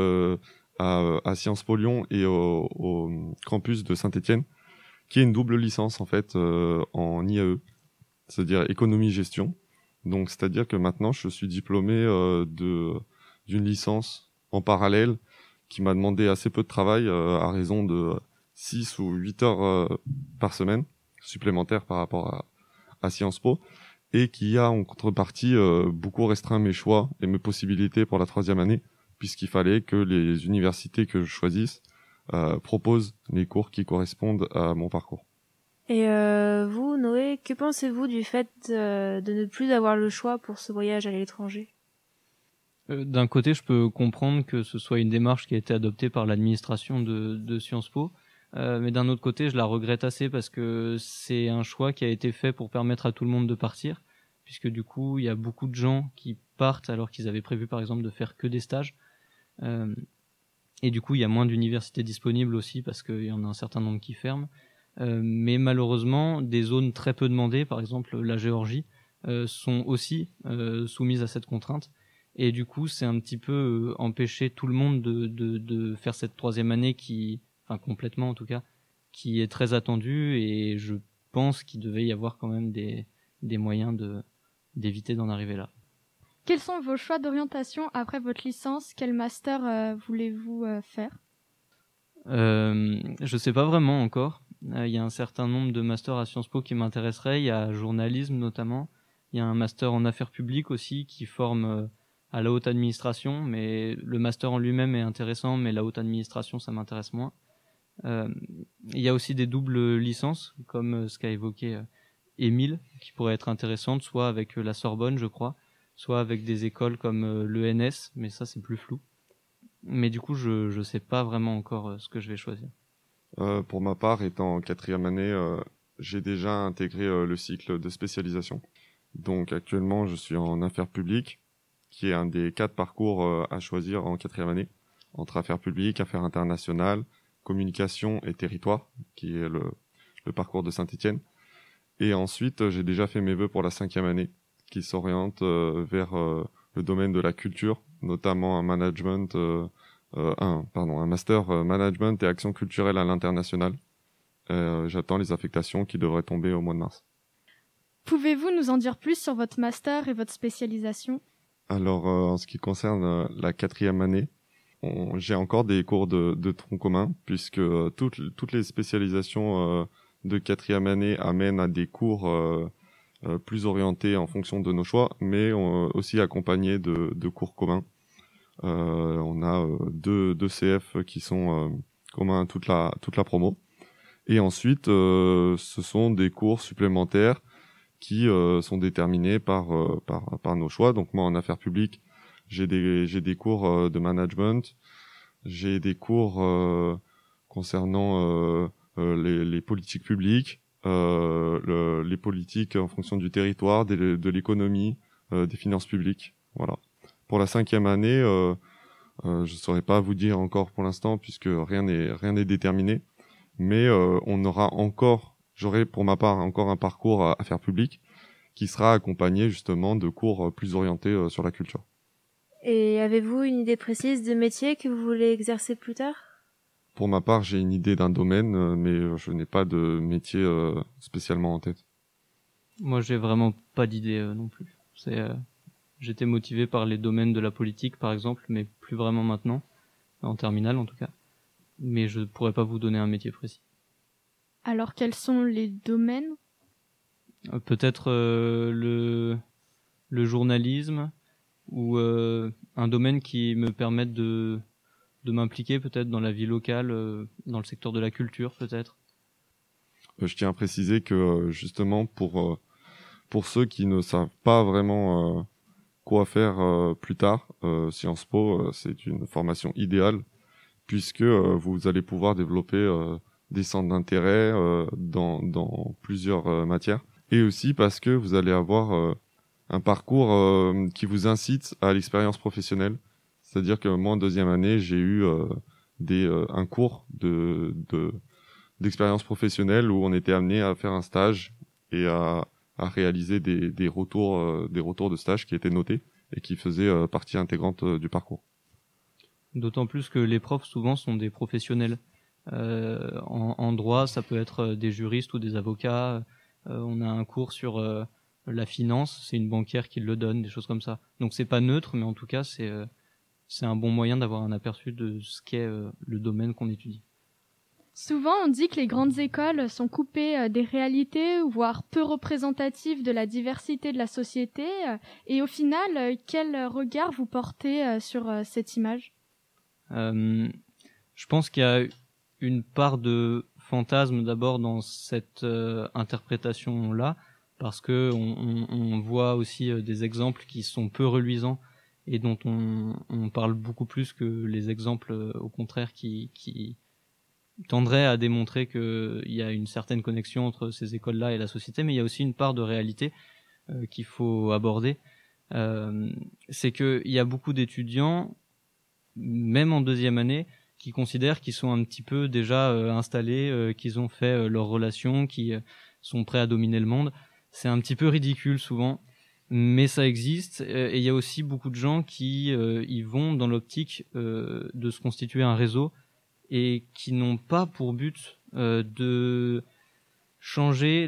à Sciences Po Lyon et au campus de Saint-Étienne, qui est une double licence en fait en IAE, c'est-à-dire économie-gestion. Donc c'est-à-dire que maintenant je suis diplômé d'une licence en parallèle qui m'a demandé assez peu de travail à raison de 6 ou 8 heures par semaine supplémentaires par rapport à Sciences Po et qui a en contrepartie beaucoup restreint mes choix et mes possibilités pour la 3e année puisqu'il fallait que les universités que je choisisse proposent les cours qui correspondent à mon parcours. Et vous, Noé, que pensez-vous du fait de ne plus avoir le choix pour ce voyage à l'étranger? D'un côté, je peux comprendre que ce soit une démarche qui a été adoptée par l'administration de Sciences Po, mais d'un autre côté, je la regrette assez parce que c'est un choix qui a été fait pour permettre à tout le monde de partir, puisque du coup, il y a beaucoup de gens qui partent alors qu'ils avaient prévu, par exemple, de faire que des stages. Et du coup, il y a moins d'universités disponibles aussi parce qu'il y en a un certain nombre qui ferment. Mais malheureusement, des zones très peu demandées, par exemple la Géorgie, sont aussi soumises à cette contrainte. Et du coup, c'est un petit peu empêcher tout le monde de faire cette troisième année complètement en tout cas, qui est très attendue. Et je pense qu'il devait y avoir quand même des moyens d'éviter d'en arriver là. Quels sont vos choix d'orientation après votre licence? Quel master voulez-vous faire? Je sais pas vraiment encore. Il y a un certain nombre de masters à Sciences Po qui m'intéresseraient. Il y a journalisme notamment. Il y a un master en affaires publiques aussi qui forme à la haute administration, mais le master en lui-même est intéressant, mais la haute administration, ça m'intéresse moins. Il y a aussi des doubles licences, comme ce qu'a évoqué Émile, qui pourraient être intéressantes, soit avec la Sorbonne, je crois, soit avec des écoles comme l'ENS, mais ça, c'est plus flou. Mais du coup, je sais pas vraiment encore ce que je vais choisir. Pour ma part, étant en 4e année, j'ai déjà intégré le cycle de spécialisation. Donc actuellement, je suis en affaires publiques, qui est un des 4 parcours à choisir en 4e année, entre affaires publiques, affaires internationales, communication et territoire, qui est le parcours de Saint-Étienne. Et ensuite, j'ai déjà fait mes vœux pour la 5e année, qui s'oriente vers le domaine de la culture, notamment un management, un master management et action culturelle à l'international. J'attends les affectations qui devraient tomber au mois de mars. Pouvez-vous nous en dire plus sur votre master et votre spécialisation? Alors, en ce qui concerne la 4e année, j'ai encore des cours de tronc commun, puisque toutes les spécialisations de 4e année amènent à des cours plus orientés en fonction de nos choix, mais aussi accompagnés de cours communs. On a deux CF qui sont communs à toute la promo. Et ensuite, ce sont des cours supplémentaires qui sont déterminés par nos choix. Donc moi, en affaires publiques, j'ai des cours de management, j'ai des cours concernant les politiques publiques, les politiques en fonction du territoire, de l'économie, des finances publiques. Voilà. Pour la 5e année, je saurais pas vous dire encore pour l'instant puisque rien n'est déterminé, mais j'aurai pour ma part encore un parcours à affaires publiques qui sera accompagné justement de cours plus orientés sur la culture. Et avez-vous une idée précise de métier que vous voulez exercer plus tard? Pour ma part, j'ai une idée d'un domaine, mais je n'ai pas de métier spécialement en tête. Moi, j'ai vraiment pas d'idée non plus. J'étais motivé par les domaines de la politique, par exemple, mais plus vraiment maintenant, en terminale en tout cas. Mais je pourrais pas vous donner un métier précis. Alors, quels sont les domaines? Peut-être le journalisme ou un domaine qui me permette de m'impliquer peut-être dans la vie locale, dans le secteur de la culture peut-être. Je tiens à préciser que justement pour ceux qui ne savent pas vraiment quoi faire plus tard, Sciences Po c'est une formation idéale puisque vous allez pouvoir développer des centres d'intérêt dans plusieurs matières et aussi parce que vous allez avoir un parcours qui vous incite à l'expérience professionnelle. C'est-à-dire que moi en 2e année j'ai eu un cours d'expérience professionnelle où on était amené à faire un stage et à réaliser des retours de stage qui étaient notés et qui faisaient partie intégrante du parcours. D'autant plus que les profs souvent sont des professionnels. En droit, ça peut être des juristes ou des avocats. On a un cours sur la finance, c'est une banquière qui le donne, des choses comme ça. Donc c'est pas neutre, mais en tout cas c'est un bon moyen d'avoir un aperçu de ce qu'est le domaine qu'on étudie. Souvent, on dit que les grandes écoles sont coupées des réalités, voire peu représentatives de la diversité de la société. Et au final, quel regard vous portez sur cette image? Je pense qu'il y a une part de fantasme d'abord dans cette interprétation-là, parce que on voit aussi des exemples qui sont peu reluisants et dont on parle beaucoup plus que les exemples, au contraire, qui tendraient à démontrer qu'il y a une certaine connexion entre ces écoles-là et la société, mais il y a aussi une part de réalité qu'il faut aborder. C'est qu'il y a beaucoup d'étudiants, même en deuxième année, qui considèrent qu'ils sont un petit peu déjà installés, qu'ils ont fait leurs relations, qui sont prêts à dominer le monde. C'est un petit peu ridicule souvent, mais ça existe. Et il y a aussi beaucoup de gens qui y vont dans l'optique de se constituer un réseau et qui n'ont pas pour but de changer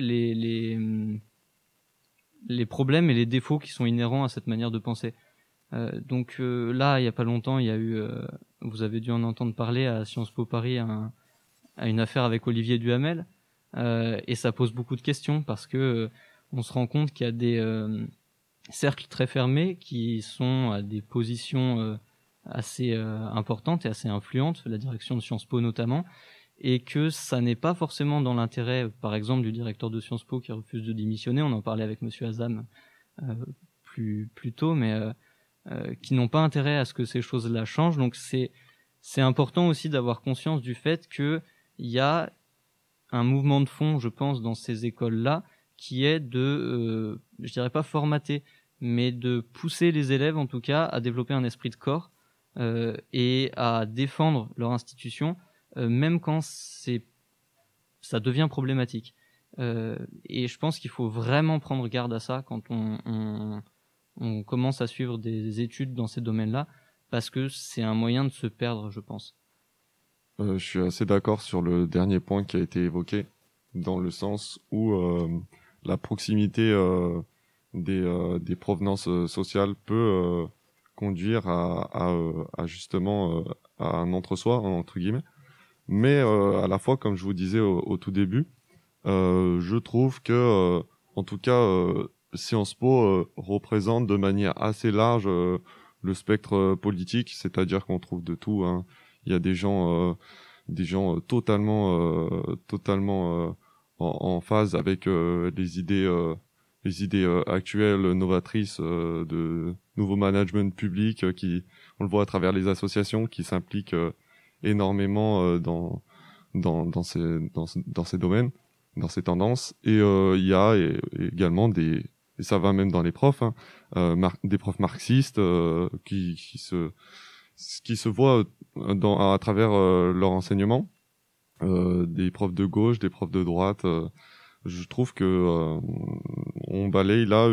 les problèmes et les défauts qui sont inhérents à cette manière de penser. Donc là, il y a pas longtemps, il y a eu, vous avez dû en entendre parler à Sciences Po Paris, à une affaire avec Olivier Duhamel, et ça pose beaucoup de questions parce que on se rend compte qu'il y a des cercles très fermés qui sont à des positions assez importantes et assez influentes, la direction de Sciences Po notamment, et que ça n'est pas forcément dans l'intérêt, par exemple, du directeur de Sciences Po qui refuse de démissionner. On en parlait avec Monsieur Azam plus tôt, mais qui n'ont pas intérêt à ce que ces choses-là changent. Donc c'est important aussi d'avoir conscience du fait que il y a un mouvement de fond, je pense, dans ces écoles-là, qui est de, je dirais pas formater, mais de pousser les élèves, en tout cas, à développer un esprit de corps et à défendre leur institution, même quand ça devient problématique. Et je pense qu'il faut vraiment prendre garde à ça quand on commence à suivre des études dans ces domaines-là, parce que c'est un moyen de se perdre, je pense. Je suis assez d'accord sur le dernier point qui a été évoqué, dans le sens où la proximité des provenances sociales peut conduire à justement à un entre-soi, entre guillemets. Mais à la fois, comme je vous disais au tout début, je trouve que, en tout cas, Sciences Po représente de manière assez large le spectre politique, c'est-à-dire qu'on trouve de tout, hein. Il y a des gens totalement en phase avec les idées actuelles novatrices de nouveau management public qui, on le voit à travers les associations qui s'impliquent énormément dans ces domaines, dans ces tendances. Et il y a également et ça va même dans les profs, hein, des profs marxistes qui se voient à travers leur enseignement, des profs de gauche, des profs de droite. Je trouve que on balaye là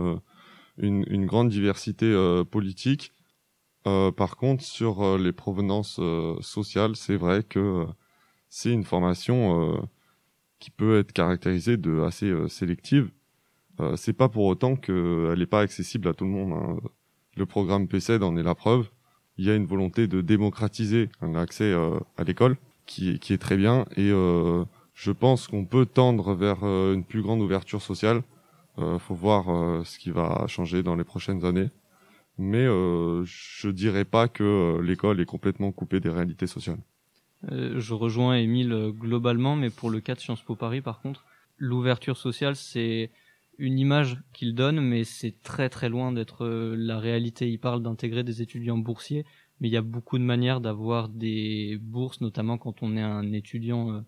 une grande diversité politique. Par contre, sur les provenances sociales, c'est vrai que c'est une formation qui peut être caractérisée de assez sélective. C'est pas pour autant qu'elle n'est pas accessible à tout le monde, hein. Le programme PCED en est la preuve. Il y a une volonté de démocratiser un accès à l'école qui est très bien, et je pense qu'on peut tendre vers une plus grande ouverture sociale. Faut voir ce qui va changer dans les prochaines années. Mais je dirais pas que l'école est complètement coupée des réalités sociales. Je rejoins Émile globalement, mais pour le cas de Sciences Po Paris, par contre, l'ouverture sociale, c'est une image qu'il donne, mais c'est très très loin d'être la réalité. Il parle d'intégrer des étudiants boursiers, mais il y a beaucoup de manières d'avoir des bourses, notamment quand on est un étudiant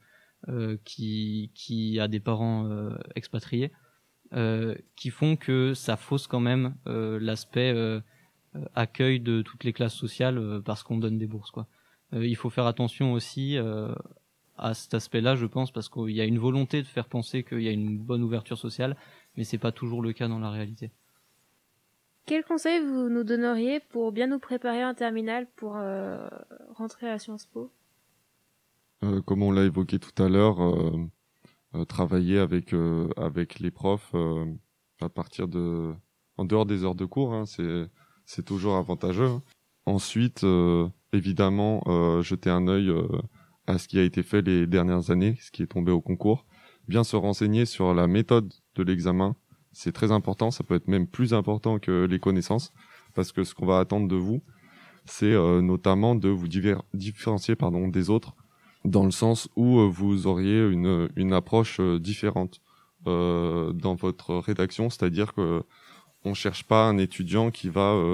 qui a des parents expatriés, qui font que ça fausse quand même l'aspect accueil de toutes les classes sociales parce qu'on donne des bourses, quoi. Il faut faire attention aussi à cet aspect-là, je pense, parce qu'il y a une volonté de faire penser qu'il y a une bonne ouverture sociale, mais c'est pas toujours le cas dans la réalité. Quel conseil vous nous donneriez pour bien nous préparer en terminale pour rentrer à Sciences Po ? Comme on l'a évoqué tout à l'heure, travailler avec les profs à partir en dehors des heures de cours, hein, c'est toujours avantageux, hein. Ensuite, évidemment, jeter un œil à ce qui a été fait les dernières années, ce qui est tombé au concours. Bien se renseigner sur la méthode de l'examen, c'est très important, ça peut être même plus important que les connaissances, parce que ce qu'on va attendre de vous, c'est notamment de vous différencier des autres, dans le sens où vous auriez une approche différente dans votre rédaction, c'est-à-dire que on cherche pas un étudiant qui va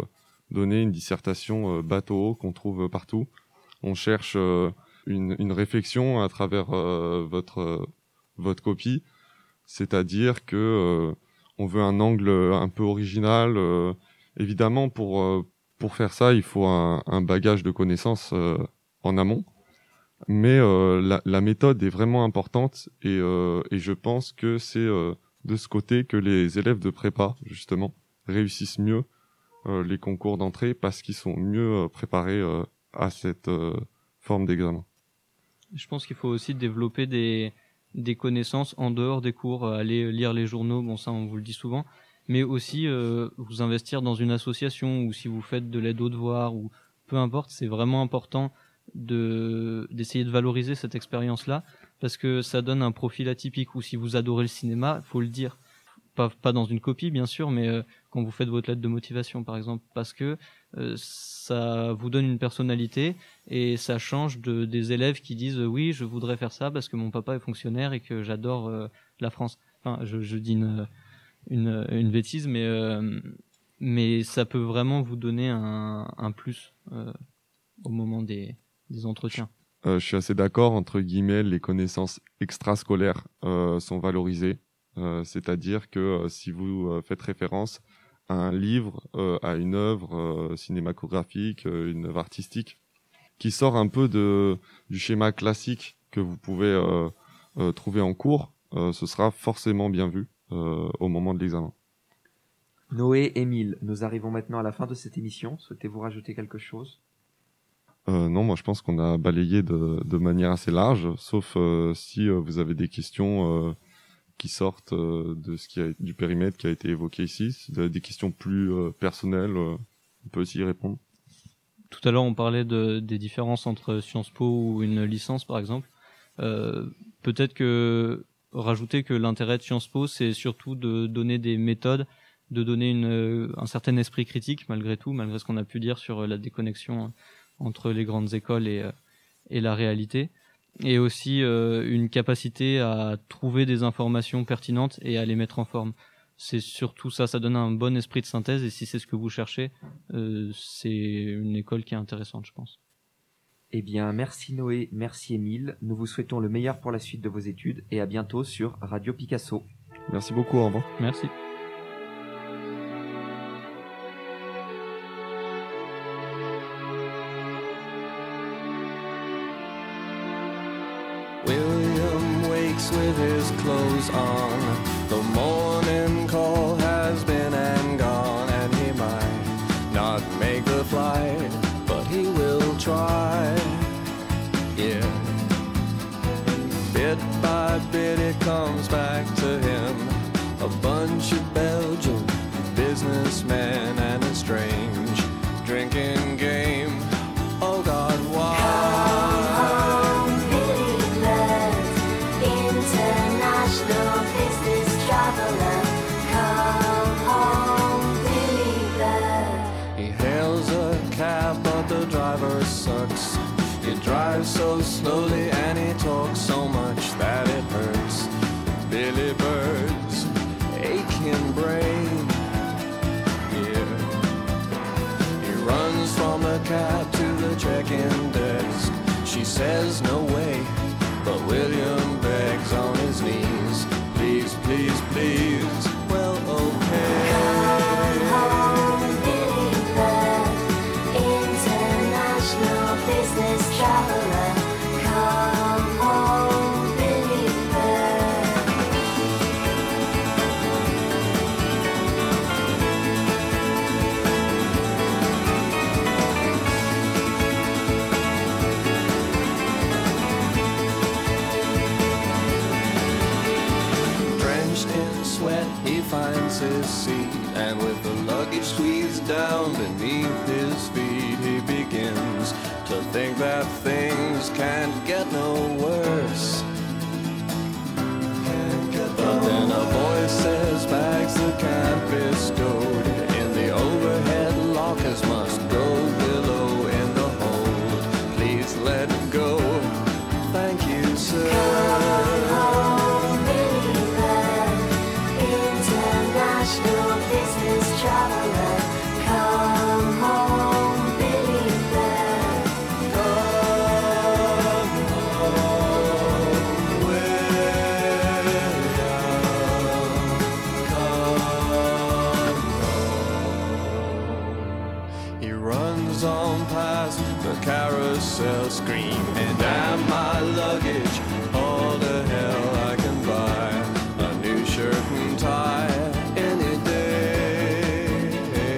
donner une dissertation bateau qu'on trouve partout. On cherche une réflexion à travers votre copie, c'est-à-dire que on veut un angle un peu original. Évidemment, pour faire ça, il faut un bagage de connaissances en amont. Mais la méthode est vraiment importante et je pense que c'est de ce côté que les élèves de prépa, justement, réussissent mieux les concours d'entrée parce qu'ils sont mieux préparés à cette forme d'examen. Je pense qu'il faut aussi développer des connaissances en dehors des cours, aller lire les journaux, bon ça on vous le dit souvent, mais aussi vous investir dans une association ou si vous faites de l'aide aux devoirs ou peu importe, c'est vraiment important d'essayer de valoriser cette expérience-là parce que ça donne un profil atypique ou si vous adorez le cinéma, faut le dire. Pas dans une copie bien sûr, mais quand vous faites votre lettre de motivation par exemple, parce que ça vous donne une personnalité et ça change des élèves qui disent oui je voudrais faire ça parce que mon papa est fonctionnaire et que j'adore la France. Enfin je dis une bêtise, mais ça peut vraiment vous donner un plus au moment des entretiens. Je suis assez d'accord, entre guillemets, les connaissances extrascolaires sont valorisées. C'est-à-dire que si vous faites référence à un livre, à une œuvre cinématographique, une œuvre artistique, qui sort un peu du schéma classique que vous pouvez trouver en cours, ce sera forcément bien vu au moment de l'examen. Noé, Émile, nous arrivons maintenant à la fin de cette émission. Souhaitez-vous rajouter quelque chose ? Non, moi je pense qu'on a balayé de manière assez large, sauf si vous avez des questions qui sortent du périmètre qui a été évoqué ici. Si vous avez des questions plus personnelles, on peut aussi y répondre. Tout à l'heure, on parlait des différences entre Sciences Po ou une licence, par exemple. Peut-être que rajouter que l'intérêt de Sciences Po, c'est surtout de donner des méthodes, de donner un certain esprit critique, malgré tout, malgré ce qu'on a pu dire sur la déconnexion entre les grandes écoles et la réalité. Et aussi une capacité à trouver des informations pertinentes et à les mettre en forme. C'est surtout ça donne un bon esprit de synthèse et si c'est ce que vous cherchez, c'est une école qui est intéressante, je pense. Eh bien, merci Noé, merci Émile. Nous vous souhaitons le meilleur pour la suite de vos études et à bientôt sur Radio Picasso. Merci beaucoup, au revoir. Merci. William wakes with his clothes on. The morning call has been and gone, and he might not make the flight, but he will try. Yeah. Bit by bit it comes back to him. A bunch of Belgian businessmen and a strange drinking game. Oh God, why? The driver sucks. He drives so slowly and he talks so much that it hurts. Billy Bird's aching brain. Yeah. He runs from the cab to the check-in desk. She says no way, but William begs on his knees. Please, please, please. Well, okay. Come home, Billy Bird. International business traveler. Come home, Billy Bird. Drenched in sweat, he finds his seat, and with the luggage squeezed down beneath his feet, he begins to think that things can't get no worse. But then a voice says bags that can't be stowed in the overhead lockers must go below in the hold. Please let go. Thank you, sir. Come home, Billy Bird. International business traveler. Come home. they'll scream. And damn my luggage, all the hell I can buy a new shirt and tie any day.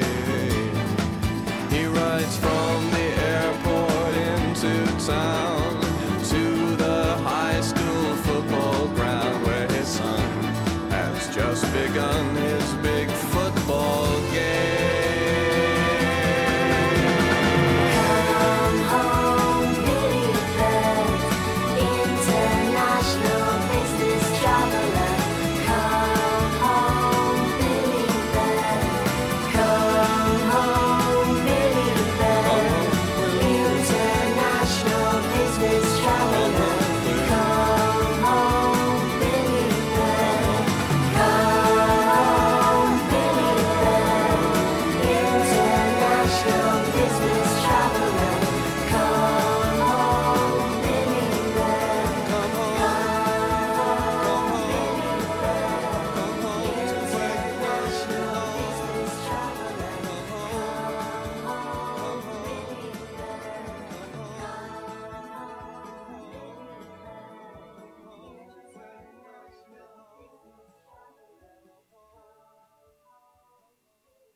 He rides from the airport into town